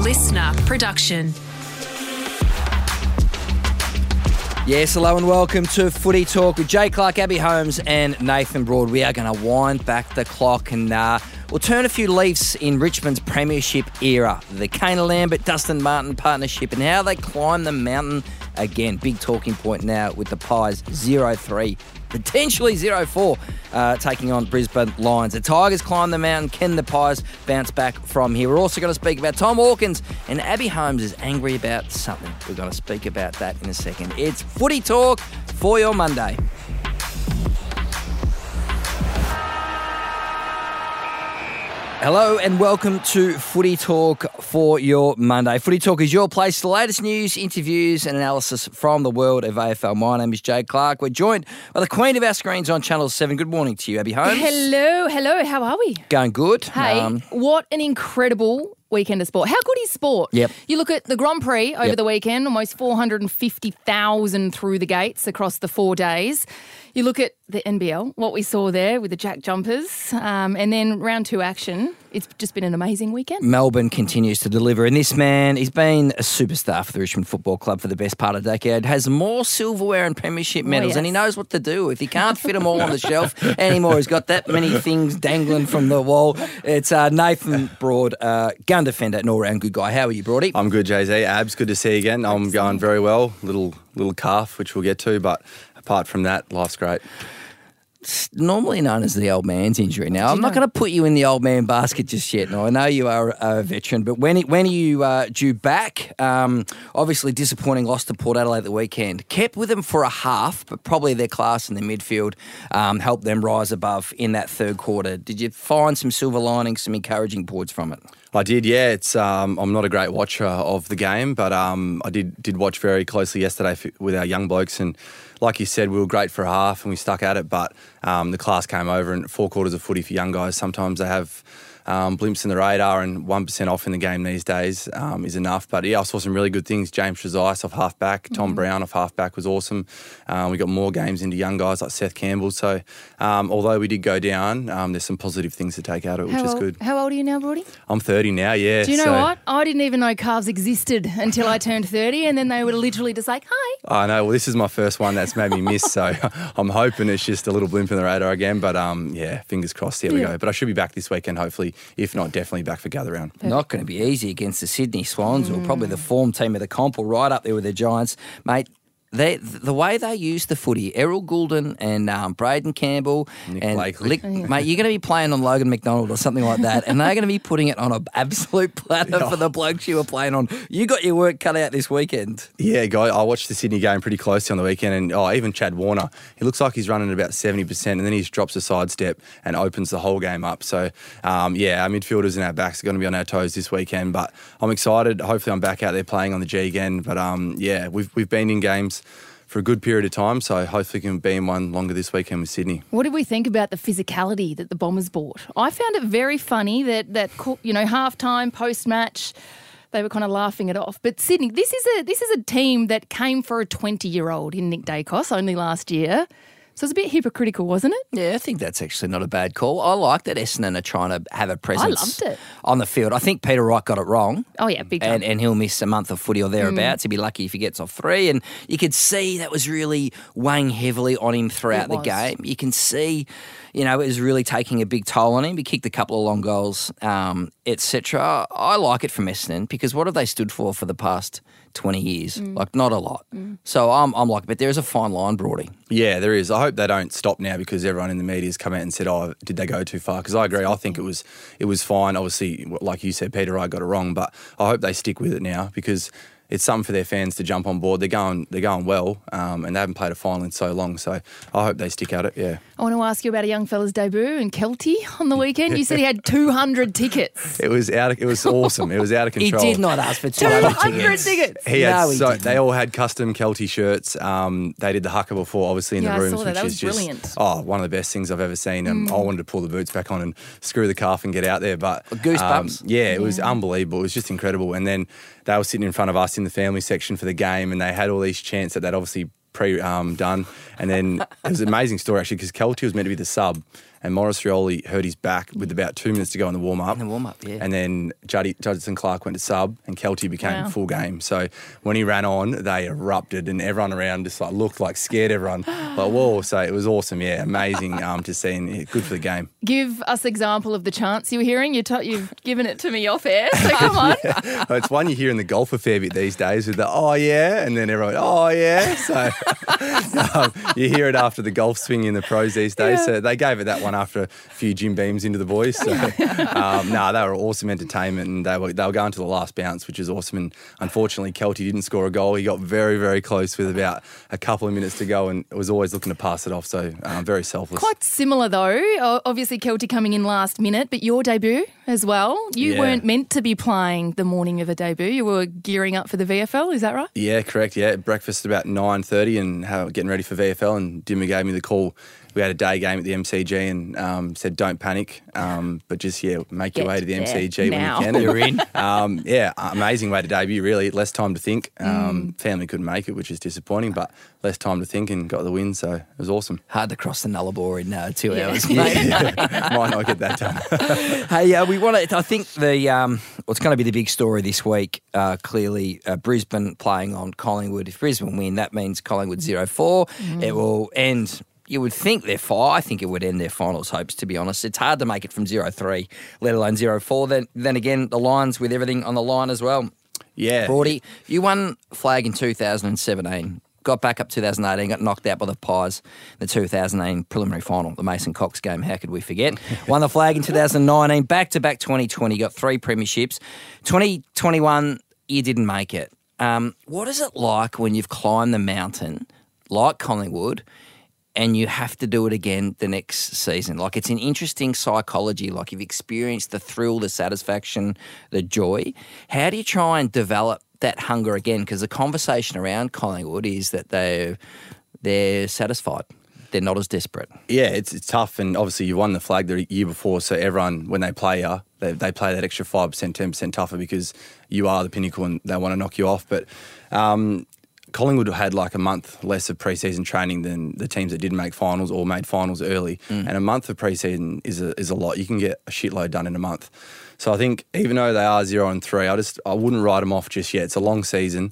listener production. Yes, hello and welcome to Footy Talk with Jay Clark, Abby Holmes and Nathan Broad. We are going to wind back the clock and we'll turn a few leaves in Richmond's premiership era. The Kane Lambert, Dustin Martin partnership and how they climb the mountain again. Big talking point now with the Pies 0-3, potentially 0-4, taking on Brisbane Lions. The Tigers climb the mountain. Can the Pies bounce back from here? We're also going to speak about Tom Hawkins, and Abby Holmes is angry about something. We're going to speak about that in a second. It's Footy Talk for your Monday. Hello and welcome to Footy Talk for your Monday. Footy Talk is your place for the latest news, interviews and analysis from the world of AFL. My name is Jay Clark. We're joined by the queen of our screens on Channel 7. Good morning to you, Abby Holmes. Hello. How are we? Going good. Hey, what an incredible weekend of sport. How good is sport? Yep. You look at the Grand Prix over the weekend, almost 450,000 through the gates across the 4 days. You look at the NBL, what we saw there with the Jack Jumpers, and then round 2 action. It's just been an amazing weekend. Melbourne continues to deliver, and this man, he's been a superstar for the Richmond Football Club for the best part of the decade, has more silverware and premiership medals, and he knows what to do. If he can't fit them all on the shelf anymore, he's got that many things dangling from the wall. It's Nathan Broad, gun defender and all-round good guy. How are you, Broady? I'm good, Jay-Z. Abs, good to see you again. I'm going very well. Little calf, which we'll get to, but apart from that, life's great. It's normally known as the old man's injury. Now, I'm not going to put you in the old man basket just yet. Now, I know you are a veteran, but when are you due back? Obviously, disappointing loss to Port Adelaide the weekend. Kept with them for a half, but probably their class in the midfield helped them rise above in that third quarter. Did you find some silver linings, some encouraging points from it? I did, yeah. It's I'm not a great watcher of the game, but I did watch very closely yesterday with our young blokes, and like you said, we were great for a half and we stuck at it, but the class came over, and 4 quarters of footy for young guys, sometimes they have blimps in the radar, and 1% off in the game these days is enough. But yeah, I saw some really good things. James Trezise off half-back, Tom Brown off half-back was awesome. We got more games into young guys like Seth Campbell. So although we did go down, there's some positive things to take out of it, which is good. How old are you now, Brody? I'm 30 now, yeah. Do you know what? I didn't even know calves existed until I turned 30, and then they were literally just like, hi. I know. Well, this is my first one that's made me miss, so I'm hoping it's just a little blimp in the radar again. But yeah, fingers crossed. There we go. But I should be back this weekend, hopefully. If not, definitely back for gather round. Not going to be easy against the Sydney Swans, or probably the form team of the comp, or right up there with the Giants. Mate, the way they use the footy, Errol Goulden and Braden Campbell Nick and Blakely. Mate, you're going to be playing on Logan McDonald or something like that, and they're going to be putting it on an absolute platter for the blokes you were playing on. You got your work cut out this weekend. Yeah, guy. I watched the Sydney game pretty closely on the weekend, and even Chad Warner, he looks like he's running at about 70%, and then he just drops a sidestep and opens the whole game up. So, yeah, our midfielders and our backs are going to be on our toes this weekend, but I'm excited. Hopefully I'm back out there playing on the G again, but yeah, we've been in games for a good period of time, so hopefully can be in one longer this weekend with Sydney. What did we think about the physicality that the Bombers brought? I found it very funny that halftime, post-match, they were kind of laughing it off. But Sydney, this is a team that came for a 20-year-old in Nick Dacos only last year. So it's a bit hypocritical, wasn't it? Yeah, I think that's actually not a bad call. I like that Essendon are trying to have a presence on the field. I think Peter Wright got it wrong. Oh, yeah, big time. And he'll miss a month of footy or thereabouts. He'll be lucky if he gets off 3. And you could see that was really weighing heavily on him throughout the game. You can see, it was really taking a big toll on him. He kicked a couple of long goals, etc. I like it from Essendon because what have they stood for the past 20 years? Like, not a lot. So I'm like, but there is a fine line, Broady. Yeah, there is. I hope they don't stop now because everyone in the media has come out and said, oh, did they go too far? Because I agree. I think it was fine. Obviously, like you said, Peter Wright got it wrong, but I hope they stick with it now because it's something for their fans to jump on board. They're going well, and they haven't played a final in so long. So I hope they stick at it. Yeah. I want to ask you about a young fella's debut in Kelty on the weekend. You said he had 200 tickets. It was awesome. It was out of control. He did not ask for 200 tickets. They all had custom Kelty shirts. They did the haka before, obviously in the rooms, that which is brilliant. Just one of the best things I've ever seen. I wanted to pull the boots back on and screw the calf and get out there, but goosebumps. It was unbelievable. It was just incredible. And then they were sitting in front of us in the family section for the game, and they had all these chants that they'd obviously done, and then it was an amazing story actually because Kelty was meant to be the sub, and Morris Rioli hurt his back with about 2 minutes to go in the warm-up. Yeah. And then Judson Clark went to sub and Kelty became full game. So when he ran on, they erupted and everyone around just like looked like scared everyone. Like, whoa. So it was awesome, yeah, amazing to see and good for the game. Give us an example of the chants you were hearing. You've given it to me off air, so come on. Well, it's one you hear in the golf a fair bit these days with the, oh, yeah, and then everyone, oh, yeah. So you hear it after the golf swing in the pros these days. Yeah. So they gave it that one after a few Jim Beams into the boys. So, they were awesome entertainment and they were going to the last bounce, which is awesome. And unfortunately, Kelty didn't score a goal. He got very, very close with about a couple of minutes to go and was always looking to pass it off. So very selfless. Quite similar though. Obviously, Kelty coming in last minute, but your debut as well. You weren't meant to be playing the morning of a debut. You were gearing up for the VFL. Is that right? Yeah, correct. Yeah, breakfast about 9:30 and getting ready for VFL. And Dimmer gave me the call. We had a day game at the MCG and said, don't panic, but just, make your way to the MCG now. when you can. You're in. Amazing way to debut, really. Less time to think. Family couldn't make it, which is disappointing, but less time to think and got the win, so it was awesome. Hard to cross the Nullarbor in 2 hours. Might not get that done. Hey, we want to. I think what's going to be the big story this week. Clearly, Brisbane playing on Collingwood. If Brisbane win, that means Collingwood 0-4. It will end. You would think they're 5. I think it would end their finals hopes, to be honest. It's hard to make it from 0-3, let alone 0-4. Then again, the Lions with everything on the line as well. Yeah. Brody, you won flag in 2017. Got back up 2018, got knocked out by the Pies in the 2018 preliminary final, the Mason Cox game. How could we forget? Won the flag in 2019, back-to-back 2020, got 3 premierships. 2021, you didn't make it. What is it like when you've climbed the mountain, like Collingwood, and you have to do it again the next season? Like, it's an interesting psychology. Like, you've experienced the thrill, the satisfaction, the joy. How do you try and develop that hunger again? Because the conversation around Collingwood is that they're satisfied. They're not as desperate. Yeah, it's tough, and obviously you won the flag the year before, so everyone, when they play you, they play that extra 5%, 10% tougher because you are the pinnacle and they want to knock you off. But Collingwood had like a month less of pre-season training than the teams that didn't make finals or made finals early. And a month of pre-season is a lot. You can get a shitload done in a month. So I think even though they are 0-3, I wouldn't write them off just yet. It's a long season,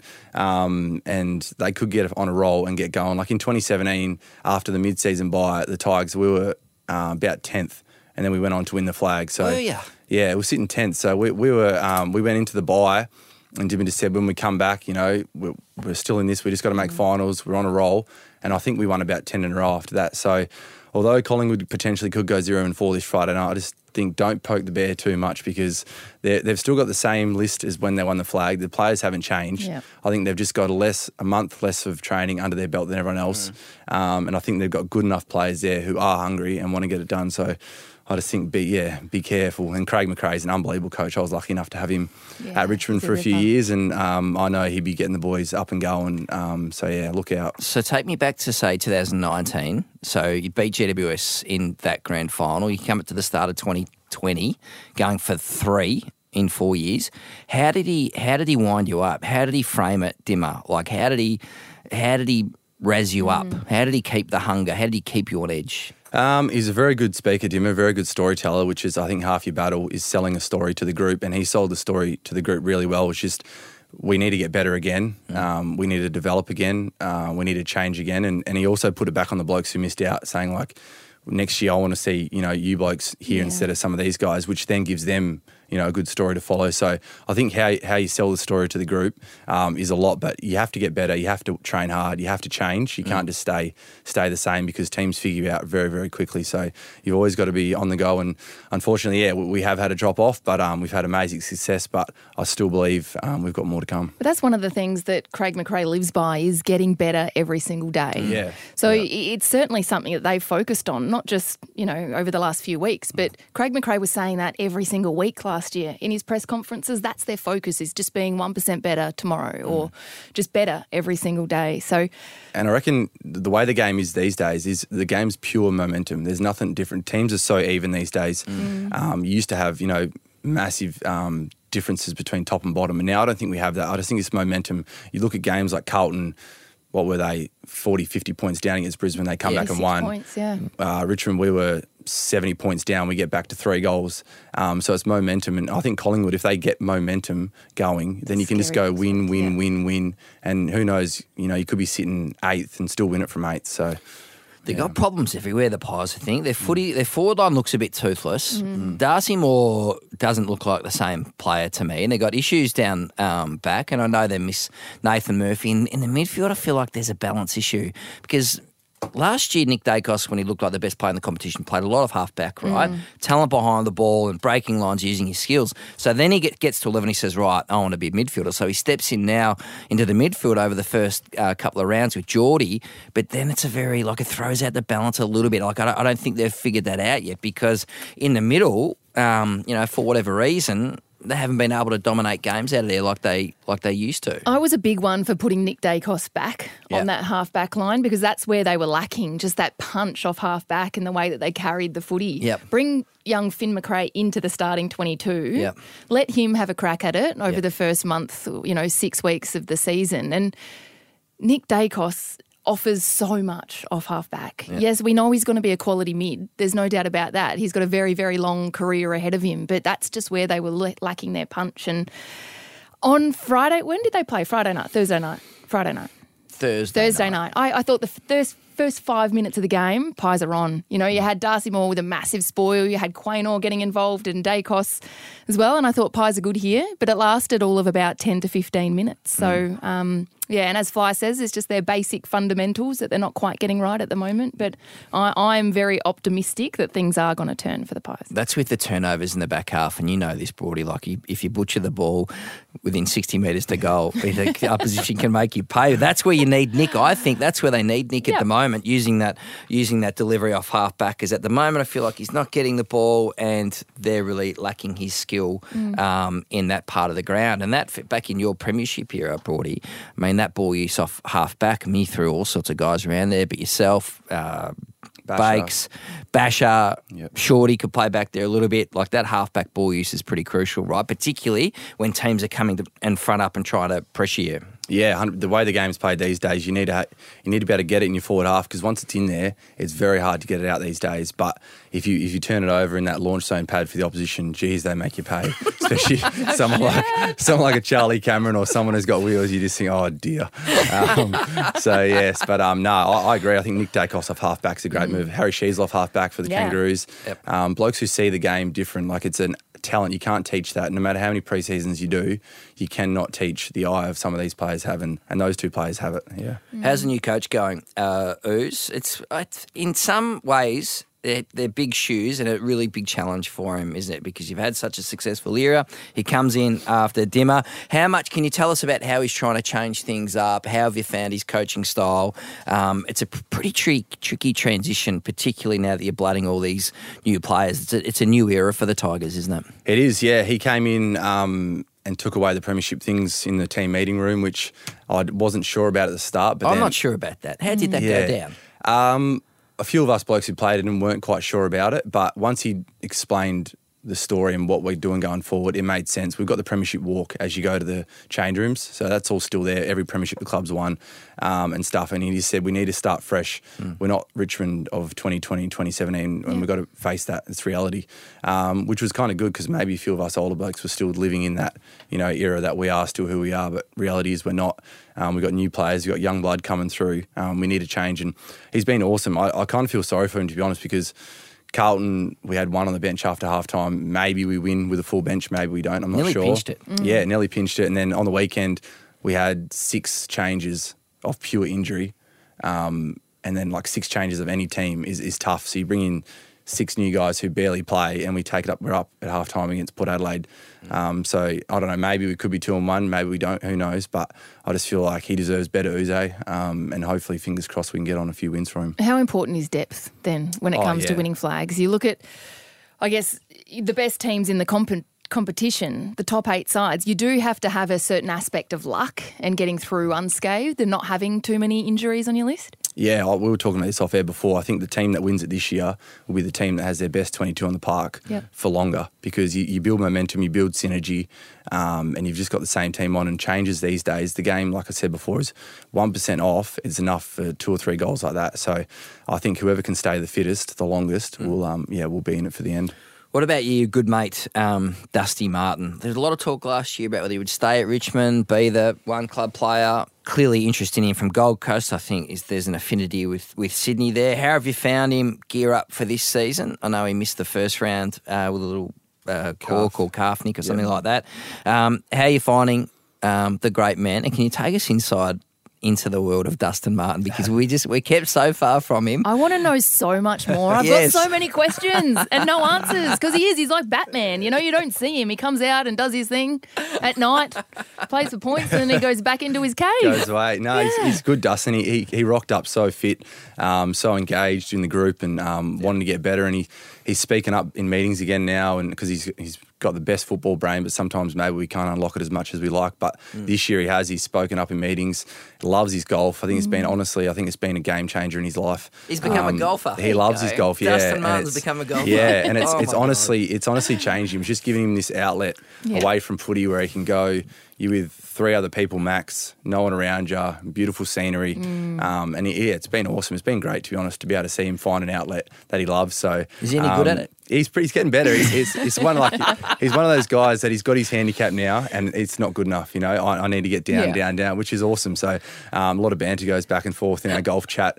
and they could get on a roll and get going. Like in 2017, after the mid-season bye, the Tigers, we were about 10th, and then we went on to win the flag. So yeah, we were sitting 10th. So we went into the bye. And Dimmy just said, when we come back, we're still in this. We just got to make finals. We're on a roll. And I think we won about 10 in a row after that. So although Collingwood potentially could go 0-4 this Friday night, I just think don't poke the bear too much because they've still got the same list as when they won the flag. The players haven't changed. Yep. I think they've just got a month less of training under their belt than everyone else. And I think they've got good enough players there who are hungry and want to get it done. So I just think be careful. And Craig McRae's an unbelievable coach. I was lucky enough to have him at Richmond for a few years, and I know he'd be getting the boys up and going. Look out. So take me back to, say, 2019. So you beat GWS in that grand final. You come up to the start of 2020, going for 3 in 4 years. How did he wind you up? How did he frame it, Dimmer? Like, how did he razz you up? How did he keep the hunger? How did he keep you on edge? He's a very good speaker, Dimmer, a very good storyteller, which is, I think, half your battle is selling a story to the group. And he sold the story to the group really well. It's just, we need to get better again. We need to develop again. We need to change again. And he also put it back on the blokes who missed out, saying, like, next year I want to see, you blokes here instead of some of these guys, which then gives them, a good story to follow. So I think how you sell the story to the group is a lot, but you have to get better. You have to train hard. You have to change. You can't just stay the same because teams figure you out very, very quickly. So you've always got to be on the go. And unfortunately, we have had a drop off, but we've had amazing success. But I still believe we've got more to come. But that's one of the things that Craig McRae lives by is getting better every single day. Yeah. So it's certainly something that they've focused on, not just, over the last few weeks, but Craig McRae was saying that every single week last year in his press conferences. That's their focus, is just being 1% better tomorrow or just better every single day. So, and I reckon the way the game is these days is the game's pure momentum. There's nothing different. Teams are so even these days. You used to have, massive differences between top and bottom, and now I don't think we have that. I just think it's momentum. You look at games like Carlton, what were they, 40, 50 points down against Brisbane, they come back and won. Points, yeah. Richmond, we were 70 points down, we get back to 3 goals. So it's momentum. And I think Collingwood, if they get momentum going, then you can just go win, win. And who knows, you could be sitting 8th and still win it from 8th. So they've got problems everywhere, the Pies, I think. Their forward line looks a bit toothless. Darcy Moore doesn't look like the same player to me. And they've got issues down back. And I know they miss Nathan Murphy. In the midfield, I feel like there's a balance issue because last year, Nick Dacos, when he looked like the best player in the competition, played a lot of half-back, right? Talent behind the ball and breaking lines using his skills. So then he gets to 11, he says, right, I want to be a midfielder. So he steps in now into the midfield over the first couple of rounds with Geordie, but then it's it throws out the balance a little bit. Like I don't think they've figured that out yet because in the middle, for whatever reason, they haven't been able to dominate games out of there like they used to. I was a big one for putting Nick Dacos back on that half-back line because that's where they were lacking, just that punch off half-back and the way that they carried the footy. Yep. Bring young Finn McRae into the starting 22. Yep. Let him have a crack at it over the first month, 6 weeks of the season. And Nick Dacos offers so much off half-back. Yep. Yes, we know he's going to be a quality mid. There's no doubt about that. He's got a very, very long career ahead of him, but that's just where they were lacking their punch. And on Friday, when did they play? Friday night? Thursday night? Friday night? Thursday night. I thought the first 5 minutes of the game, Pies are on. You had Darcy Moore with a massive spoil. You had Quaynor getting involved and Dacos as well. And I thought Pies are good here, but it lasted all of about 10 to 15 minutes. So, and as Fly says, it's just their basic fundamentals that they're not quite getting right at the moment. But I'm very optimistic that things are going to turn for the Pies. That's with the turnovers in the back half, and you know this, Brody. Like if you butcher the ball within 60 metres to goal, the opposition can make you pay. That's where you need Nick. I think that's where they need Nick at the moment, using that delivery off half back. Because at the moment, I feel like he's not getting the ball, and they're really lacking his skill in that part of the ground. And that back in your premiership era, Brody. I mean, that ball use off half back, me threw all sorts of guys around there, but yourself, Bakes, Basher, Shorty could play back there a little bit. Like that half-back ball use is pretty crucial, right? Particularly when teams are coming and front up and try to pressure you. Yeah, the way the game's played these days, you need to be able to get it in your forward half because once it's in there, it's very hard to get it out these days. But if you turn it over in that launch zone pad for the opposition, geez, they make you pay. Especially someone like a Charlie Cameron or someone who's got wheels. You just think, oh dear. I agree. I think Nick Dacos off half back's a great move. Harry Sheezel off half back for the Kangaroos. Yep. Blokes who see the game different, like it's an talent. You can't teach that. No matter how many pre-seasons you do, you cannot teach the eye of some of these players have, and those two players have it. Yeah. How's the new coach going, Ooze? It's in some ways they're big shoes and a really big challenge for him, isn't it? Because you've had such a successful era. He comes in after Dimmer. How much can you tell us about how he's trying to change things up? How have you found his coaching style? It's a pretty tricky transition, particularly now that you're blooding all these new players. It's a new era for the Tigers, isn't it? It is, yeah. He came in and took away the premiership things in the team meeting room, which I wasn't sure about at the start. But I'm not sure about that. How did that go down? A few of us blokes who played it and weren't quite sure about it, but once he explained the story and what we're doing going forward, it made sense. We've got the premiership walk as you go to the change rooms, so that's all still there. Every premiership the club's won and stuff, and he just said we need to start fresh. We're not Richmond of 2020, 2017, and we've got to face that. It's reality, which was kind of good because maybe a few of us older blokes were still living in that era that we are still who we are, but reality is we're not. We've got new players, we've got young blood coming through. We need to change, and he's been awesome. I kind of feel sorry for him, to be honest, because Carlton, we had one on the bench after halftime. Maybe we win with a full bench, maybe we don't. I'm not sure. Nearly pinched it. Yeah, nearly pinched it. And then on the weekend, we had 6 changes of pure injury. And then like 6 changes of any team is tough. So you bring in 6 new guys who barely play and we take it up. We're up at halftime against Port Adelaide. So I don't know, maybe we could be 2-1, maybe we don't, who knows. But I just feel like he deserves better, Uze, and hopefully, fingers crossed, we can get on a few wins for him. How important is depth then when it comes to winning flags? You look at, I guess, the best teams in the competition, the top 8 sides, you do have to have a certain aspect of luck and getting through unscathed and not having too many injuries on your list? Yeah, we were talking about this off air before. I think the team that wins it this year will be the team that has their best 22 on the park for longer, because you build momentum, you build synergy, and you've just got the same team on. And changes these days. The game, like I said before, is 1% off. It's enough for 2 or 3 goals like that. So I think whoever can stay the fittest, the longest, will be in it for the end. What about you, good mate, Dusty Martin? There's a lot of talk last year about whether he would stay at Richmond, be the one club player. Clearly interested in him from Gold Coast. I think there's an affinity with Sydney there. How have you found him gear up for this season? I know he missed the first round with a little cork or calf nick or something like that. How are you finding the great man? And can you take us inside into the world of Dustin Martin, because we kept so far from him. I want to know so much more. I've got so many questions and no answers, because he's like Batman. You know, you don't see him. He comes out and does his thing at night, plays for points, and then he goes back into his cave. Goes away. No, he's good, Dustin. He rocked up so fit, so engaged in the group, and wanting to get better. And he's speaking up in meetings again now, and because he's got the best football brain, but sometimes maybe we can't unlock it as much as we like. But this year he's spoken up in meetings, loves his golf. I think it's been a game changer in his life. He's become a golfer. He loves his golf, Dustin Martin's become a golfer. Yeah, and it's honestly changed him. It's just giving him this outlet away from footy where he can go. You're with 3 other people max, no one around you, beautiful scenery. And it's been awesome. It's been great, to be honest, to be able to see him find an outlet that he loves. So is he any good at it? He's getting better. He's one of those guys that he's got his handicap now, and it's not good enough. You know, I need to get down, which is awesome. So a lot of banter goes back and forth in our golf chat.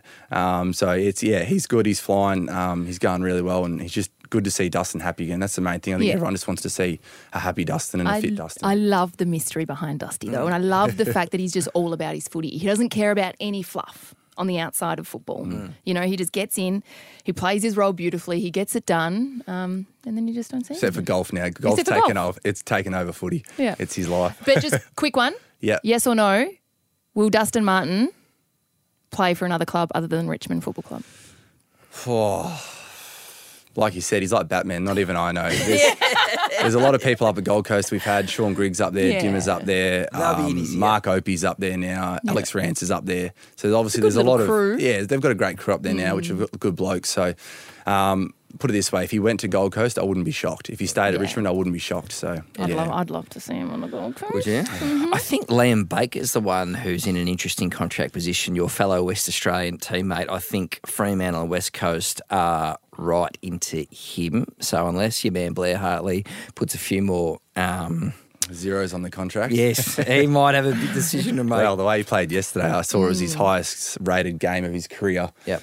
So he's good. He's flying. He's going really well, and he's just good to see Dustin happy again. That's the main thing. I think everyone just wants to see a happy Dustin and a fit Dustin. I love the mystery behind Dusty, though, and I love the fact that he's just all about his footy. He doesn't care about any fluff on the outside of football. You know, he just gets in, he plays his role beautifully, he gets it done, and then you just don't see him. Except for golf now. Golf's taken over. It's taken over footy. Yeah. It's his life. But just quick one. Yeah. Yes or no, will Dustin Martin play for another club other than Richmond Football Club? Like you said, he's like Batman. Not even I know. There's a lot of people up at Gold Coast. We've had Sean Griggs up there, Dimmer's up there, Mark Opie's up there now, Alex Rance is up there. So obviously there's a lot of crew. They've got a great crew up there now, which have got good blokes. So put it this way, if he went to Gold Coast, I wouldn't be shocked. If he stayed at Richmond, I wouldn't be shocked. So I'd love to see him on the Gold Coast. Would you? Mm-hmm. I think Liam Baker's the one who's in an interesting contract position. Your fellow West Australian teammate. I think Fremantle and West Coast are right into him. So unless your man Blair Hartley puts a few more zeros on the contract. Yes, he might have a big decision to make. Well, the way he played yesterday, I saw it was his highest rated game of his career. Yep.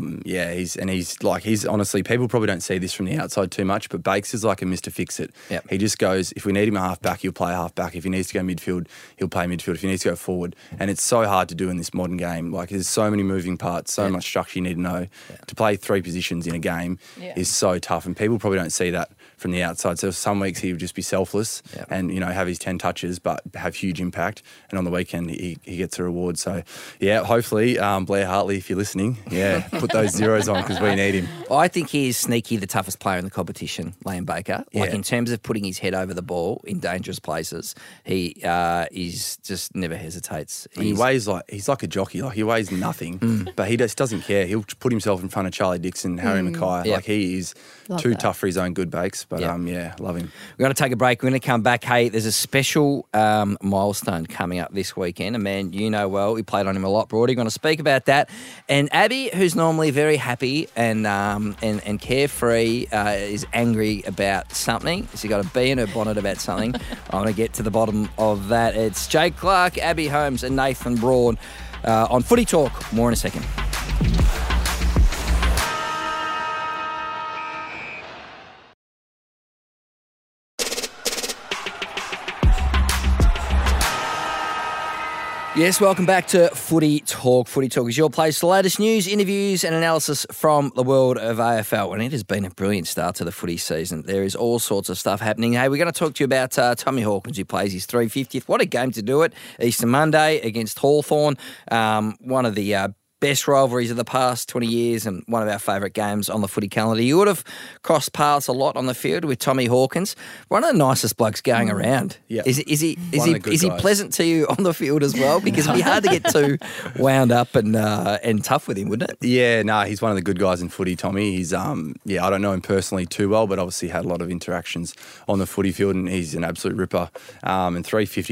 He's honestly, people probably don't see this from the outside too much, but Bakes is like a Mr. Fix-It. Yep. He just goes, if we need him a half-back, he'll play a half-back. If he needs to go midfield, he'll play midfield. If he needs to go forward. And it's so hard to do in this modern game. Like, there's so many moving parts, so much structure you need to know. To play 3 positions in a game is so tough, and people probably don't see that from the outside. So some weeks he would just be selfless and, have his 10 touches but have huge impact. And on the weekend he gets a reward. So, hopefully, Blair Hartley, if you're listening, put those zeros on because we need him. I think he is sneaky the toughest player in the competition, Liam Baker. Like in terms of putting his head over the ball in dangerous places, he is just never hesitates. He's like a jockey. Like, he weighs nothing, but he just doesn't care. He'll put himself in front of Charlie Dixon, Harry Mackay. Like, he is too tough for his own good, Bakes. But, love him. We're going to take a break. We're going to come back. Hey, there's a special milestone coming up this weekend. A man you know well. We played on him a lot, Brody. We're going to speak about that. And Abby, who's normally very happy and carefree, is angry about something. She's got a bee in her bonnet about something. I want to get to the bottom of that. It's Jake Clark, Abby Holmes and Nathan Broad on Footy Talk. More in a second. Yes, welcome back to Footy Talk. Footy Talk is your place for the latest news, interviews and analysis from the world of AFL. And it has been a brilliant start to the footy season. There is all sorts of stuff happening. Hey, we're going to talk to you about Tommy Hawkins, who plays his 350th. What a game to do it. Easter Monday against Hawthorn. One of the best rivalries of the past 20 years and one of our favourite games on the footy calendar. You would have crossed paths a lot on the field with Tommy Hawkins, one of the nicest blokes going around. Yeah. Is he guys. pleasant to you on the field as well? Because it'd be hard to get too wound up and tough with him, wouldn't it? Yeah, no, he's one of the good guys in footy, Tommy. He's I don't know him personally too well, but obviously had a lot of interactions on the footy field, and he's an absolute ripper. And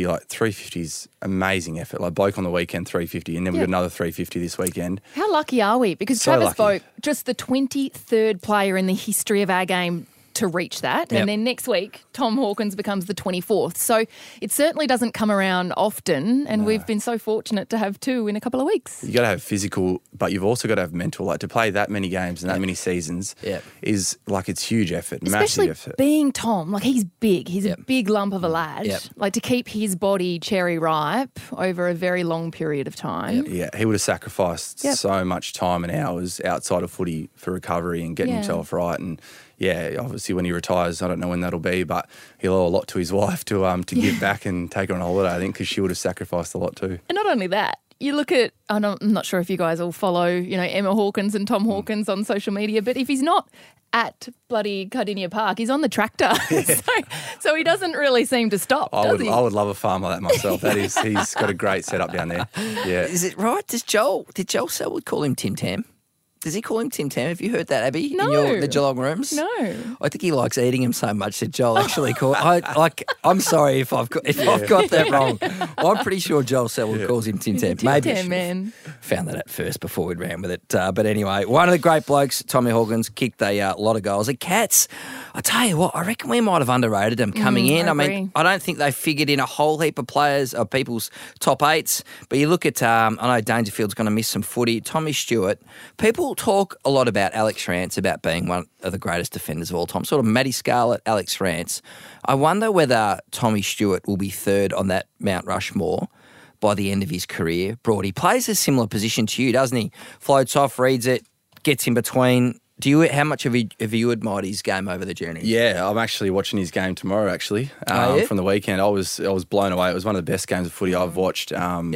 350 is amazing effort. Like bloke on the weekend, 350, and then we've got another 350 this weekend. How lucky are we? Because So Travis lucky. Boak, just the 23rd player in the history of our game to reach that. Yep. And then next week, Tom Hawkins becomes the 24th. So it certainly doesn't come around often. And we've been so fortunate to have two in a couple of weeks. You got to have physical, but you've also got to have mental. Like to play that many games and that many seasons is like it's huge effort, Especially massive effort. being Tom. Like he's big. He's a big lump of a lad. Yep. Like to keep his body cherry ripe over a very long period of time. Yeah, he would have sacrificed so much time and hours outside of footy for recovery and getting himself right. And yeah, obviously when he retires, I don't know when that'll be, but he'll owe a lot to his wife to give back and take her on holiday, I think, because she would have sacrificed a lot too. And not only that, you look at, I'm not sure if you guys all follow, Emma Hawkins and Tom Hawkins on social media, but if he's not at bloody Cardinia Park, he's on the tractor. So he doesn't really seem to stop, does he? I would love a farm like that myself. He's got a great setup down there. Yeah. Is it right? Did Joel Selwood call him Tim Tam? Does he call him Tim Tam? Have you heard that, Abby? No. In the Geelong rooms? No. I think he likes eating him so much that Joel actually called. I'm sorry if I've got that wrong. I'm pretty sure Joel Selwood calls him Tim He's Tam. a Tim Maybe I Tam should man. have found that at first before we ran with it. But anyway, one of the great blokes, Tommy Hawkins, kicked a lot of goals. The Cats, I tell you what, I reckon we might have underrated them coming in. I I mean, agree. I don't think they figured in a whole heap of players of people's top eights. But you look at, I know Dangerfield's going to miss some footy. Tommy Stewart. People talk a lot about Alex Rance, about being one of the greatest defenders of all time. Sort of Matty Scarlett, Alex Rance. I wonder whether Tommy Stewart will be third on that Mount Rushmore by the end of his career. Broad, he plays a similar position to you, doesn't he? Floats off, reads it, gets in between. How much have you admired his game over the journey? Yeah, I'm actually watching his game tomorrow, actually, from the weekend. I was blown away. It was one of the best games of footy I've watched.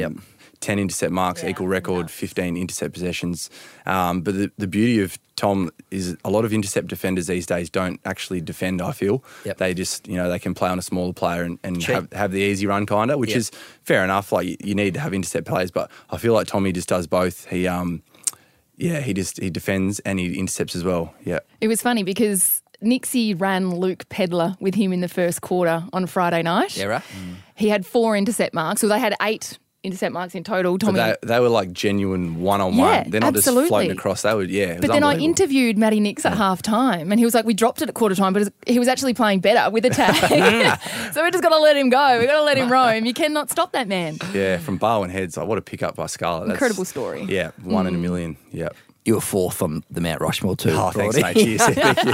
10 intercept marks, equal record, 15 intercept possessions. But the beauty of Tom is a lot of intercept defenders these days don't actually defend, I feel. Yep. They just, they can play on a smaller player and have the easy run kind of, which is fair enough. Like you need to have intercept players, but I feel like Tommy just does both. He defends and he intercepts as well. Yeah. It was funny because Nixie ran Luke Pedler with him in the first quarter on Friday night. Yeah, right. He had 4 intercept marks. So they had 8 intercept marks in total. Tommy. But they were like genuine one-on-one. Yeah, They're not absolutely. just floating across. They would, it was But then I unbelievable. interviewed Matty Nix at half time and he was like, we dropped it at quarter time, but he was actually playing better with a tag. So we just got to let him go. We've got to let him roam. You cannot stop that man. Yeah, from Barwon Heads. Like, what a pick-up by Scarlett. Incredible story. Yeah, 1 in a million. Yeah. You were 4th on the Mount Rushmore too. Oh, thanks, Brody. mate. Cheers. Thank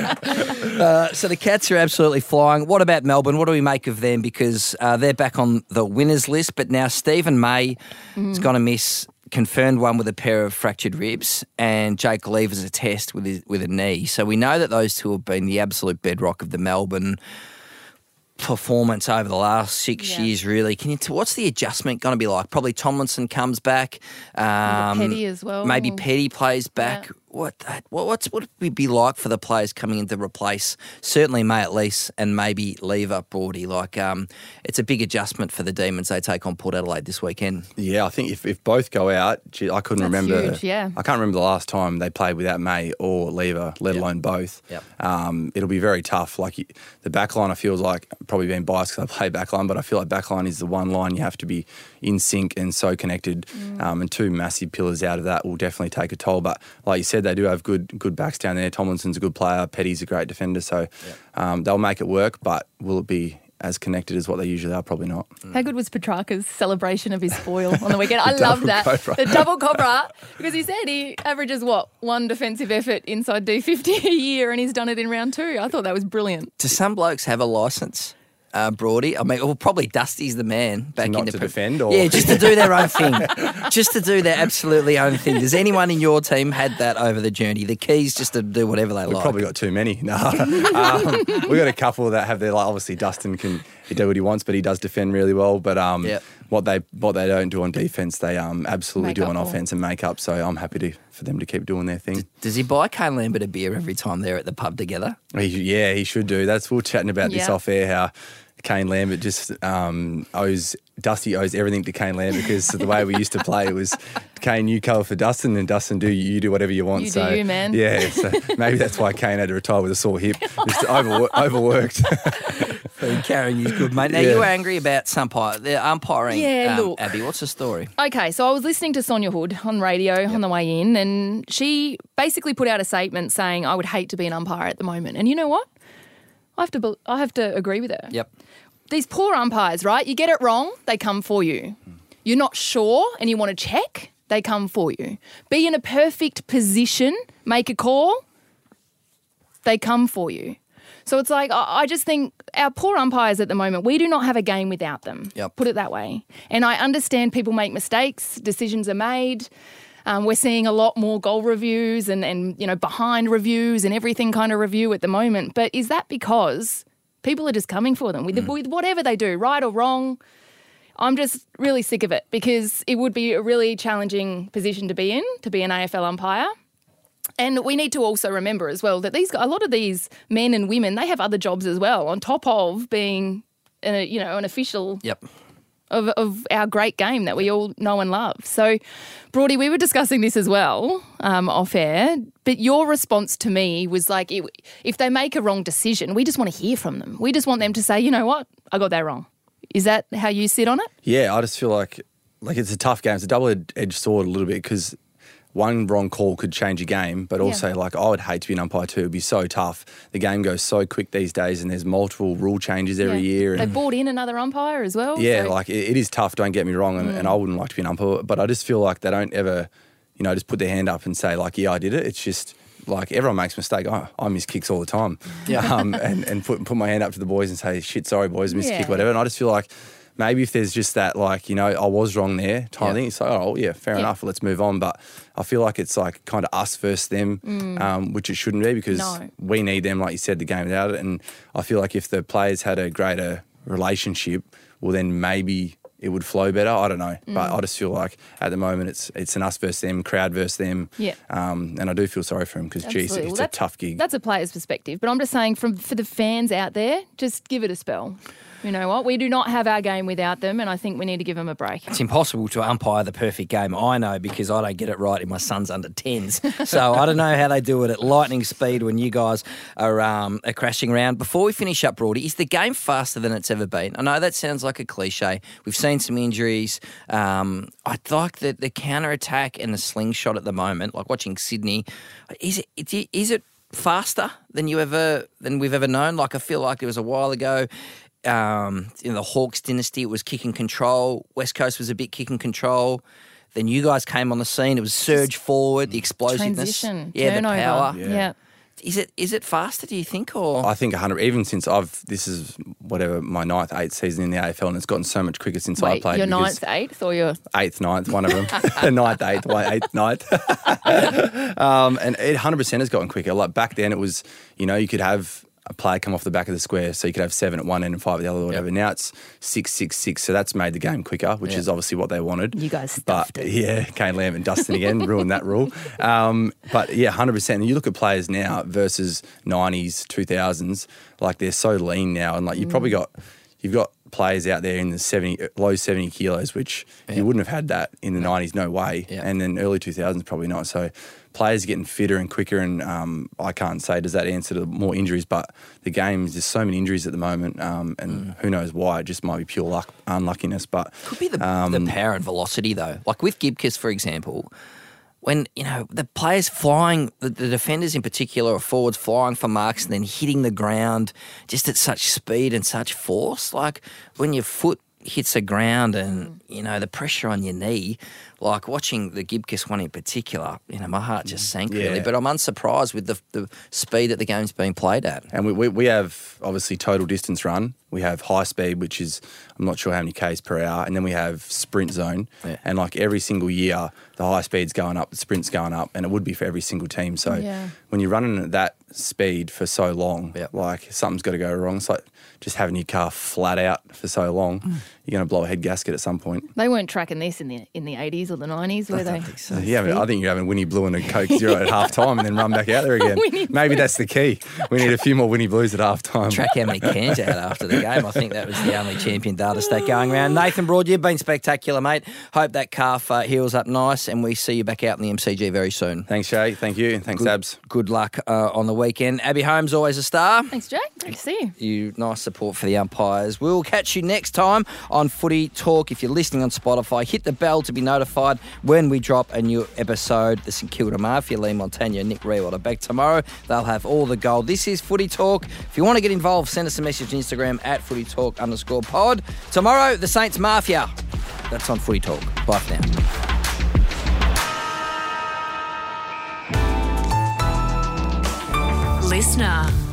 you. So the Cats are absolutely flying. What about Melbourne? What do we make of them? Because they're back on the winners list, but now Stephen May is going to miss, confirmed one with a pair of fractured ribs, and Jake Lever's a test with a knee. So we know that those two have been the absolute bedrock of the Melbourne performance over the last 6 years, really. What's the adjustment going to be like? Probably Tomlinson comes back. Petty as well. Maybe Petty plays back. Yeah. What would it be like for the players coming in to replace certainly May at least and maybe Lever, Broady? It's a big adjustment for the Demons. They take on Port Adelaide this weekend. Yeah, I think if both go out, I couldn't That's remember. huge, yeah. I can't remember the last time they played without May or Lever, let alone both. Yep. It'll be very tough. Like the backline, I feel like probably being biased because I play backline, but I feel like backline is the one line you have to be in sync and so connected. And 2 massive pillars out of that will definitely take a toll. But like you said, they do have good backs down there. Tomlinson's a good player. Petty's a great defender. So they'll make it work, but will it be as connected as what they usually are? Probably not. How good was Petrarca's celebration of his spoil on the weekend? I loved that. Cobra. The double cobra, because he said he averages, 1 defensive effort inside D50 a year, and he's done it in round 2. I thought that was brilliant. Do some blokes have a licence, Broady? I mean, well, probably Dusty's the man back Not in the to defend, or Yeah, just to do their own thing. Just to do their absolutely own thing. Does anyone in your team had that over the journey? The keys just to do whatever they We've like. probably got too many. No, we've got a couple that have their, like, obviously Dustin can do what he wants, but he does defend really well. But what they don't do on defence, they absolutely Make do up on for. offence and make up. So I'm happy for them to keep doing their thing. Does he buy Kane Lambert a beer every time they're at the pub together? He should do. We were chatting about this Yeah. off air, how Kane Lambert just Dusty owes everything to Kane Lambert, because the way we used to play, it was Kane, you cover for Dustin, and Dustin, you do whatever you want. You so do you, man. Yeah, so maybe that's why Kane had to retire with a sore hip. Just overworked. Carrying you's good, mate. Now, Yeah. you were angry about the umpiring. Yeah, look. Abby, what's the story? Okay, so I was listening to Sonia Hood on radio on the way in, and she basically put out a statement saying, I would hate to be an umpire at the moment. And you know what? I have to agree with her. Yep. These poor umpires, right? You get it wrong, they come for you. You're not sure and you want to check, they come for you. Be in a perfect position, make a call, they come for you. So it's like, I just think our poor umpires at the moment, we do not have a game without them. Yep. Put it that way. And I understand people make mistakes, decisions are made. We're seeing a lot more goal reviews and behind reviews and everything kind of review at the moment. But is that because people are just coming for them with whatever they do, right or wrong? I'm just really sick of it, because it would be a really challenging position to be in, to be an AFL umpire. And we need to also remember as well that a lot of these men and women, they have other jobs as well, on top of being an official Yep. of our great game that we all know and love. So, Broady, we were discussing this as well off air, but your response to me was like, if they make a wrong decision, we just want to hear from them. We just want them to say, you know what, I got that wrong. Is that how you sit on it? Yeah, I just feel like it's a tough game. It's a double-edged sword a little bit, because one wrong call could change a game, but also I would hate to be an umpire too. It'd be so tough. The game goes so quick these days, and there's multiple rule changes every year. They And brought in another umpire as well. yeah, so. it is tough, don't get me wrong, and I wouldn't like to be an umpire, but I just feel like they don't ever, just put their hand up and say yeah, I did it. It's just like everyone makes mistakes. I miss kicks all the time. Yeah. And put my hand up to the boys and say, shit, sorry boys, missed a kick, Yeah. whatever. And I just feel like maybe if there's just that, I was wrong there type thing, it's like, fair enough, let's move on. But I feel like it's like kind of us versus them, which it shouldn't be, because we need them, like you said, the game without it. And I feel like if the players had a greater relationship, well, then maybe it would flow better. I don't know. But I just feel like at the moment it's an us versus them, crowd versus them. Yeah. And I do feel sorry for them, because, geez, Absolutely. it's Well, a tough gig. That's a player's perspective. But I'm just saying, for the fans out there, just give it a spell. You know what? We do not have our game without them, and I think we need to give them a break. It's impossible to umpire the perfect game. I know, because I don't get it right in my son's under 10s. So I don't know how they do it at lightning speed when you guys are crashing around. Before we finish up, Broady, is the game faster than it's ever been? I know that sounds like a cliche. We've seen some injuries. I like the counter-attack and the slingshot at the moment, like watching Sydney. Is it faster than we've ever known? Like, I feel like it was a while ago. In the Hawks dynasty, it was kick and control. West Coast was a bit kick and control. Then you guys came on the scene. It was surge forward, the explosiveness, Transition, the turnover. power. Yeah. Is it faster? Do you think, or I think 100. Even since this is my 9th, 8th season in the AFL, and it's gotten so much quicker since I Wait, played. your because 9th, 8th, or your 8th, 9th, one of them. 9th, 8th, 8th, 9th. And it 100% has gotten quicker. Like back then, it was you could have a player come off the back of the square, so you could have 7 at one end and 5 at the other, or whatever. Now it's 6, 6, 6, so that's made the game quicker, which is obviously what they wanted. You guys but stuffed it. yeah, Kane Lamb and Dustin again ruined that rule. But yeah, 100%. And you look at players now versus 90s, 2000s, like they're so lean now, and like you've got players out there in the low 70 kilos, which you wouldn't have had that in the 90s, no way. Yeah. And then early 2000s, probably not. So players are getting fitter and quicker, and I can't say does that answer to more injuries, but the game, there's so many injuries at the moment, and who knows why. It just might be pure luck, unluckiness. But could be the power and velocity though? Like with Gibcus, for example, when the players flying, the defenders in particular, or forwards flying for marks and then hitting the ground just at such speed and such force, like when your foot hits the ground and the pressure on your knee, like watching the Gibcus one in particular, my heart just sank really. But I'm unsurprised with the speed that the game's being played at. And we have obviously total distance run. We have high speed, which is I'm not sure how many Ks per hour, and then we have sprint zone. Yeah. And like every single year, the high speed's going up, the sprint's going up, and it would be for every single team. So when you're running at that speed for so long. Yep. Like, something's got to go wrong. It's like just having your car flat out for so long, you're going to blow a head gasket at some point. They weren't tracking this in the 80s or the 90s, were they? So, Yeah, I think you're having Winnie Blue and a Coke Zero at half time and then run back out there again. Maybe that's the key. We need a few more Winnie Blues at half time. track how many cans you had after the game. I think that was the only champion data stat going around. Nathan Broad, you've been spectacular, mate. Hope that calf heals up nice, and we see you back out in the MCG very soon. Thanks, Shay. Thank you. And thanks, Abs. Good luck on the weekend. Abby Holmes, always a star. Thanks, Jay. Great to see you. Nice support for the umpires. We'll catch you next time on Footy Talk. If you're listening on Spotify, hit the bell to be notified when we drop a new episode. The St Kilda Mafia, Lee Montagna, Nick Rewald are back tomorrow. They'll have all the gold. This is Footy Talk. If you want to get involved, send us a message on Instagram at footytalk_pod. Tomorrow, the Saints Mafia. That's on Footy Talk. Bye for now. Listener.